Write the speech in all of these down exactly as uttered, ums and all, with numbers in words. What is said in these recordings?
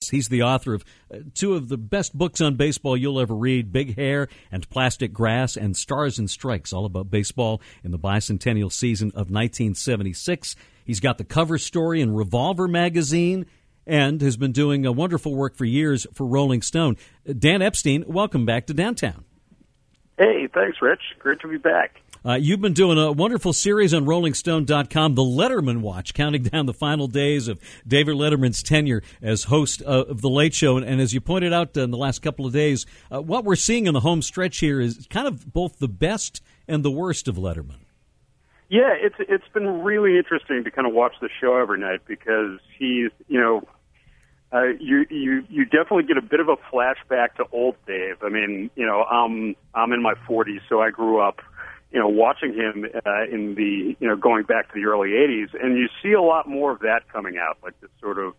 He's the author of uh, two of the best books on baseball you'll ever read, Big Hair and Plastic Grass, and Stars and Strikes, all about baseball in the bicentennial season of nineteen seventy-six. He's got the cover story in Revolver magazine and has been doing a wonderful work for years for Rolling Stone. Dan Epstein, welcome back to Downtown. Hey, thanks, Rich. Great to be back. Uh, you've been doing a wonderful series on Rolling Stone dot com, The Letterman Watch, counting down the final days of David Letterman's tenure as host uh, of The Late Show. And, and as you pointed out in the last couple of days, uh, what we're seeing in the home stretch here is kind of both the best and the worst of Letterman. Yeah, it's it's been really interesting to kind of watch the show every night because he's, you know, uh, you you you definitely get a bit of a flashback to old Dave. I mean, you know, I'm I'm in my forties, so I grew up, you know, watching him uh, in the, you know, going back to the early eighties, and you see a lot more of that coming out, like this sort of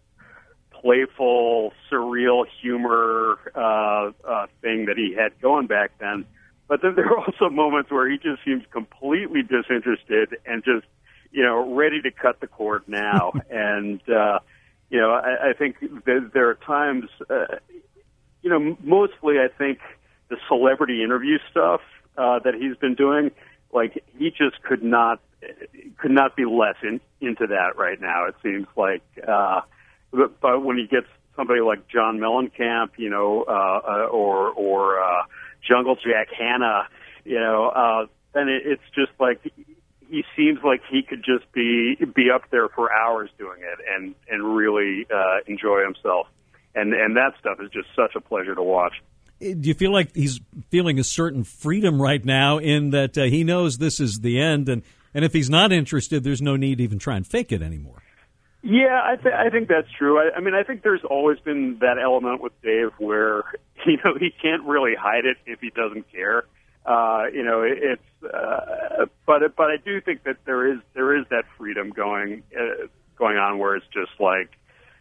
playful, surreal humor uh, uh, thing that he had going back then. But then there are also moments where he just seems completely disinterested and just, you know, ready to cut the cord now. and, uh, you know, I, I think that there are times, uh, you know, mostly I think the celebrity interview stuff uh, that he's been doing, like he just could not, could not be less in, into that right now. It seems like, uh, but, but when he gets somebody like John Mellencamp, you know, uh, uh, or, or, uh, Jungle Jack Hanna, you know, uh, then it, it's just like he seems like he could just be be up there for hours doing it and and really uh, enjoy himself, and and that stuff is just such a pleasure to watch. Do you feel like he's feeling a certain freedom right now in that uh, he knows this is the end, and and if he's not interested, there's no need to even try and fake it anymore? Yeah, I, th- I think that's true. I, I mean, I think there's always been that element with Dave where, you know, he can't really hide it if he doesn't care. Uh, you know, it, it's, uh, but but I do think that there is there is that freedom going uh, going on where it's just like,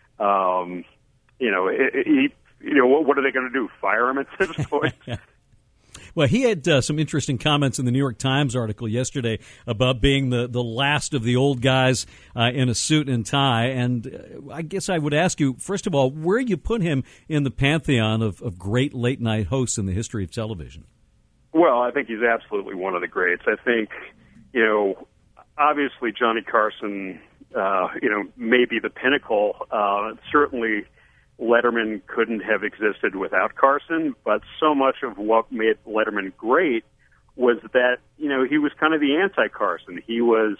um, you know, it, it, he, you know, what, what are they going to do? Fire him at this point? Well, he had uh, some interesting comments in the New York Times article yesterday about being the, the last of the old guys uh, in a suit and tie. And uh, I guess I would ask you, first of all, where you put him in the pantheon of, of great late-night hosts in the history of television? Well, I think he's absolutely one of the greats. I think, you know, obviously Johnny Carson, uh, you know, may be the pinnacle. Uh, certainly Letterman couldn't have existed without Carson, but so much of what made Letterman great was that, you know, he was kind of the anti-Carson. He was,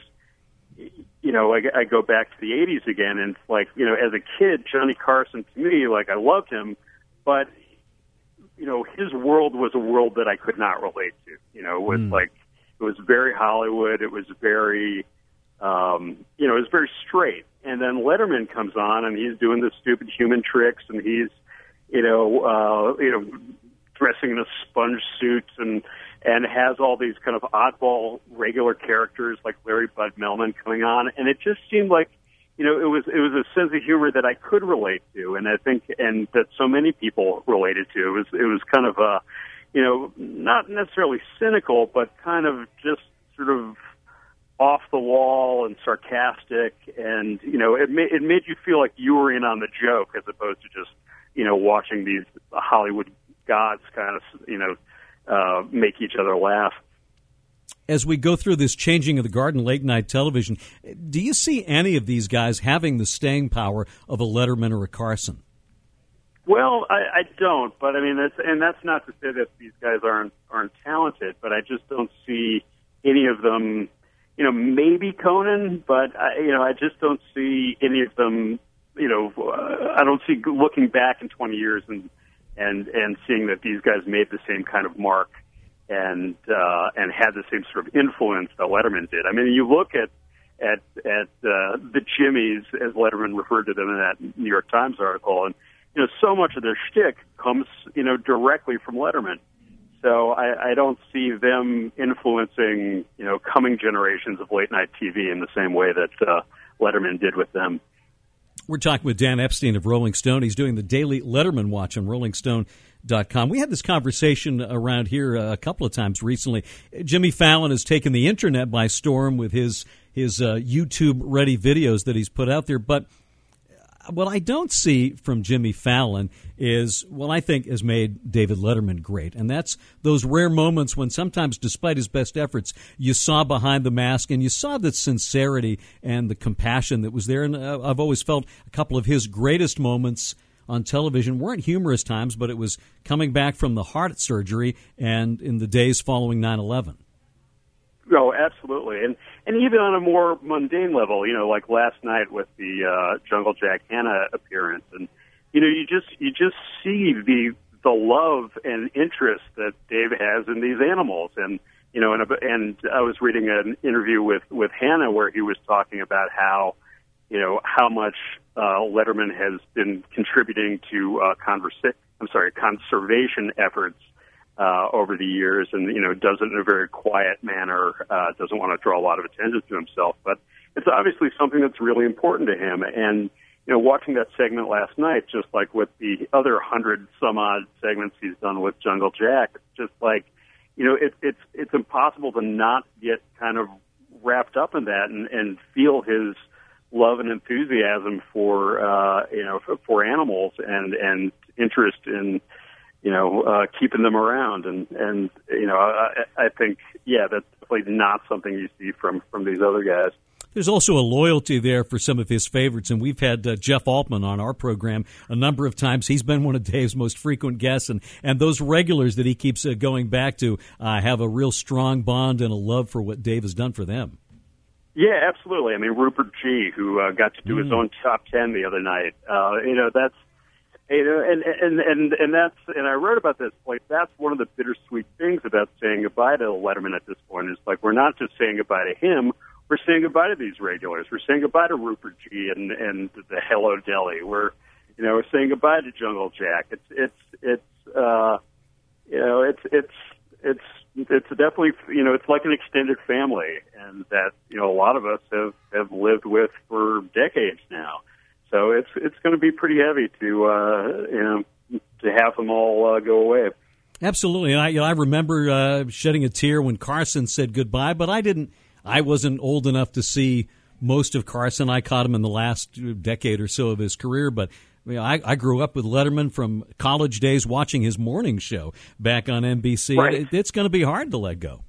you know, I, I go back to the eighties again, and it's like, you know, as a kid, Johnny Carson, to me, like, I loved him, but, you know, his world was a world that I could not relate to. You know, it was mm. like, it was very Hollywood, it was very, um, you know, it was very straight. And then Letterman comes on, and he's doing the stupid human tricks, and he's, you know, uh, you know, dressing in a sponge suit, and and has all these kind of oddball regular characters like Larry Bud Melman coming on, and it just seemed like, you know, it was it was a sense of humor that I could relate to, and I think, and that so many people related to. It was it was kind of a, you know, not necessarily cynical, but kind of just sort of off the wall and sarcastic, and, you know, it made, it made you feel like you were in on the joke as opposed to just, you know, watching these Hollywood gods kind of, you know, uh, make each other laugh. As we go through this changing of the guard in late night television, do you see any of these guys having the staying power of a Letterman or a Carson? Well, I, I don't, but I mean, that's, and that's not to say that these guys aren't aren't talented, but I just don't see any of them. You know, maybe Conan, but I, you know, I just don't see any of them. You know, uh, I don't see looking back in twenty years and and and seeing that these guys made the same kind of mark and uh, and had the same sort of influence that Letterman did. I mean, you look at at at uh, the Jimmies, as Letterman referred to them in that New York Times article, and you know, so much of their shtick comes, you know, directly from Letterman. So I, I don't see them influencing, you know, coming generations of late night T V in the same way that uh, Letterman did with them. We're talking with Dan Epstein of Rolling Stone. He's doing the daily Letterman Watch on Rolling Stone dot com. We had this conversation around here a couple of times recently. Jimmy Fallon has taken the internet by storm with his his uh, YouTube ready videos that he's put out there. But what I don't see from Jimmy Fallon is what I think has made David Letterman great, and that's those rare moments when sometimes, despite his best efforts, you saw behind the mask and you saw the sincerity and the compassion that was there. And uh, I've always felt a couple of his greatest moments on television weren't humorous times, but it was coming back from the heart surgery and in the days following nine eleven. No, absolutely. And and even on a more mundane level, you know, like last night with the uh, Jungle Jack Hanna appearance. And, you know, you just you just see the the love and interest that Dave has in these animals. And, you know, and, and I was reading an interview with, with Hanna where he was talking about how, you know, how much uh, Letterman has been contributing to uh, conversa- I'm sorry, conservation efforts Uh, over the years, and, you know, does it in a very quiet manner, uh, doesn't want to draw a lot of attention to himself. But it's obviously something that's really important to him. And, you know, watching that segment last night, just like with the other hundred some odd segments he's done with Jungle Jack, it's just like, you know, it, it's it's impossible to not get kind of wrapped up in that and, and feel his love and enthusiasm for, uh, you know, for, for animals and, and interest in, you know, uh, keeping them around. And, and you know, I, I think, yeah, that's definitely not something you see from, from these other guys. There's also a loyalty there for some of his favorites, and we've had uh, Jeff Altman on our program a number of times. He's been one of Dave's most frequent guests, and, and those regulars that he keeps uh, going back to uh, have a real strong bond and a love for what Dave has done for them. Yeah, absolutely. I mean, Rupert G., who uh, got to do mm. his own top ten the other night, uh, you know, that's, You know, and, and, and, and that's, and I wrote about this, like, that's one of the bittersweet things about saying goodbye to Letterman at this point is, like, we're not just saying goodbye to him, we're saying goodbye to these regulars. We're saying goodbye to Rupert G. and, and the Hello Deli. We're, you know, we're saying goodbye to Jungle Jack. It's, it's, it's, uh, you know, it's, it's, it's, it's definitely, you know, it's like an extended family, and that, you know, a lot of us have, have lived with for decades now. So it's it's going to be pretty heavy to uh, you know to have them all uh, go away. Absolutely, and I you know, I remember uh, shedding a tear when Carson said goodbye, but I didn't. I wasn't old enough to see most of Carson. I caught him in the last decade or so of his career, but you know, I, I grew up with Letterman from college days, watching his morning show back on N B C. Right. It, it's going to be hard to let go.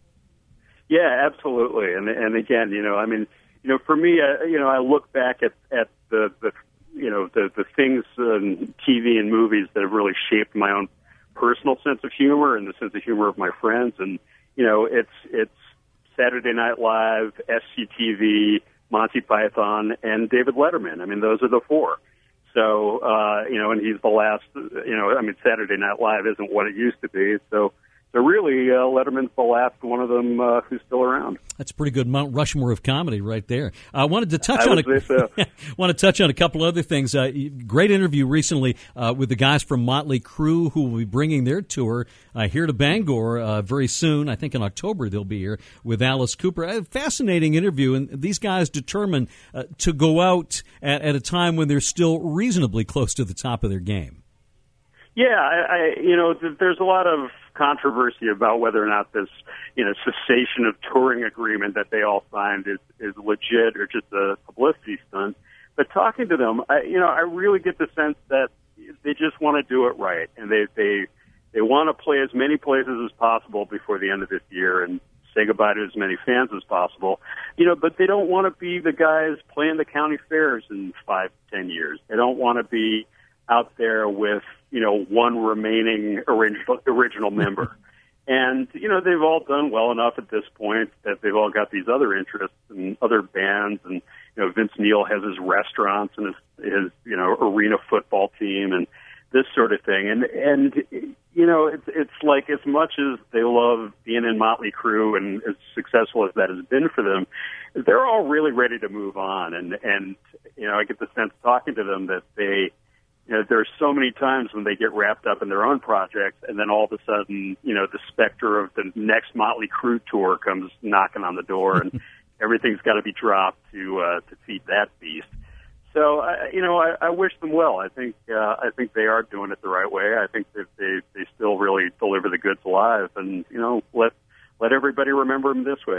Yeah, absolutely, and and again, you know, I mean, you know, for me, uh, you know, I look back at at the the. you know, the, the things in T V and movies that have really shaped my own personal sense of humor and the sense of humor of my friends. And, you know, it's, it's Saturday Night Live, S C T V, Monty Python, and David Letterman. I mean, those are the four. So, uh, you know, and he's the last, you know, I mean, Saturday Night Live isn't what it used to be. So, So really, uh, Letterman's the last one of them uh, who's still around. That's a pretty good Mount Rushmore of comedy right there. I uh, wanted to touch I on a, so. want to touch on a couple other things. Uh, great interview recently uh, with the guys from Motley Crue, who will be bringing their tour uh, here to Bangor uh, very soon. I think in October they'll be here with Alice Cooper. A fascinating interview, and these guys determined uh, to go out at, at a time when they're still reasonably close to the top of their game. Yeah, I, I you know, th- there's a lot of controversy about whether or not this, you know, cessation of touring agreement that they all signed is, is legit or just a publicity stunt. But talking to them, I, you know, I really get the sense that they just want to do it right, and they they they want to play as many places as possible before the end of this year and say goodbye to as many fans as possible. You know, but they don't want to be the guys playing the county fairs in five, ten years. They don't want to be out there with, you know, one remaining original, original member. And, you know, they've all done well enough at this point that they've all got these other interests and other bands. And, you know, Vince Neil has his restaurants and his, his, you know, arena football team and this sort of thing. And, and you know, it's, it's like as much as they love being in Motley Crue and as successful as that has been for them, they're all really ready to move on. And, and you know, I get the sense talking to them that they, you know, there's so many times when they get wrapped up in their own projects, and then all of a sudden, you know, the specter of the next Motley Crue tour comes knocking on the door, and everything's got to be dropped to uh, to feed that beast. So, uh, you know, I, I wish them well. I think uh, I think they are doing it the right way. I think that they they still really deliver the goods live, and you know, let let everybody remember them this way.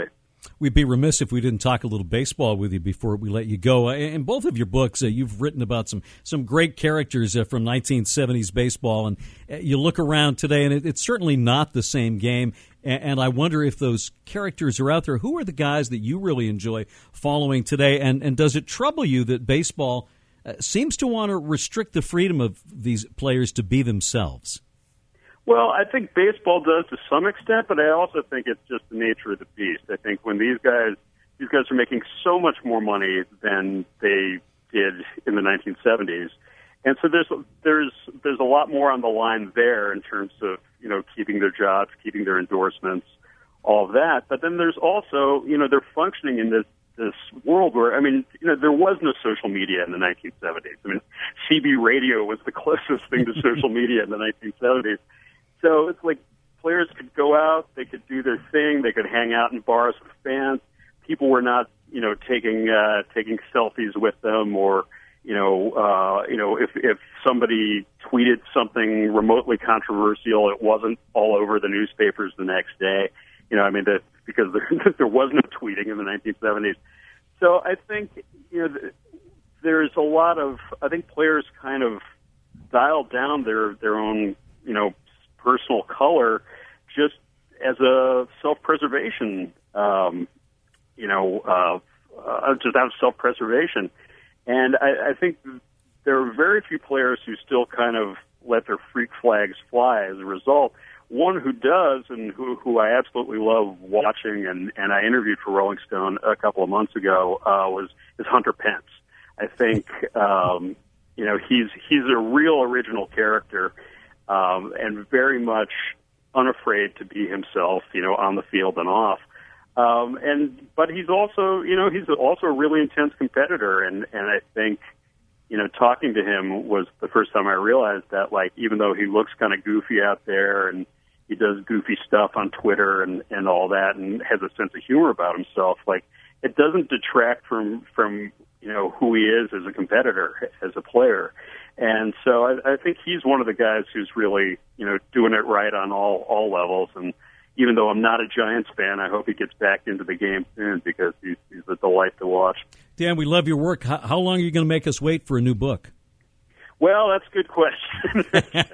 We'd be remiss if we didn't talk a little baseball with you before we let you go. Uh, in both of your books, uh, you've written about some some great characters uh, from nineteen seventies baseball, and uh, you look around today, and it, it's certainly not the same game. And, and I wonder if those characters are out there. Who are the guys that you really enjoy following today? And, and does it trouble you that baseball uh, seems to want to restrict the freedom of these players to be themselves? Well, I think baseball does to some extent, but I also think it's just the nature of the beast. I think when these guys, these guys are making so much more money than they did in the nineteen seventies, and so there's there's there's a lot more on the line there in terms of, you know, keeping their jobs, keeping their endorsements, all of that. But then there's also, you know, they're functioning in this this world where, I mean, you know, there was no social media in the nineteen seventies. I mean, C B radio was the closest thing to social media in the nineteen seventies. So it's like players could go out, they could do their thing, they could hang out in bars with fans. People were not, you know, taking uh, taking selfies with them, or, you know, uh, you know, if if somebody tweeted something remotely controversial, it wasn't all over the newspapers the next day. You know, I mean, that because there, there was no tweeting in the nineteen seventies. So I think, you know, there's a lot of, I think players kind of dialed down their their own, you know, personal color just as a self-preservation, um, you know, uh, uh, just out of self-preservation. And I, I think there are very few players who still kind of let their freak flags fly as a result. One who does, and who, who I absolutely love watching, and, and I interviewed for Rolling Stone a couple of months ago, uh, was is Hunter Pence. I think, um, you know, he's he's a real original character. Um, and very much unafraid to be himself, you know, on the field and off. Um, and but he's also, you know, he's also a really intense competitor, and and I think, you know, talking to him was the first time I realized that, like, even though he looks kind of goofy out there and he does goofy stuff on Twitter and and all that, and has a sense of humor about himself, like, it doesn't detract from from you know who he is as a competitor, as a player. And so I, I think he's one of the guys who's really, you know, doing it right on all, all levels. And even though I'm not a Giants fan, I hope he gets back into the game soon, because he's, he's a delight to watch. Dan, we love your work. How, how long are you going to make us wait for a new book? Well, that's a good question.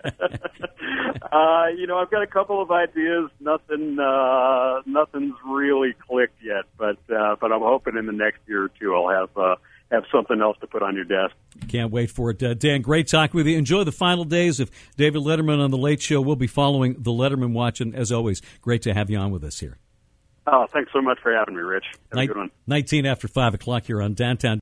uh, you know, I've got a couple of ideas. Nothing, uh, nothing's really clicked yet, but uh, but I'm hoping in the next year or two I'll have uh, have something else to put on your desk. Can't wait for it. Uh, Dan, great talking with you. Enjoy the final days of David Letterman on The Late Show. We'll be following the Letterman Watch, and as always, great to have you on with us here. Oh, thanks so much for having me, Rich. Have Nin- a good one. nineteen after five o'clock here on Downtown.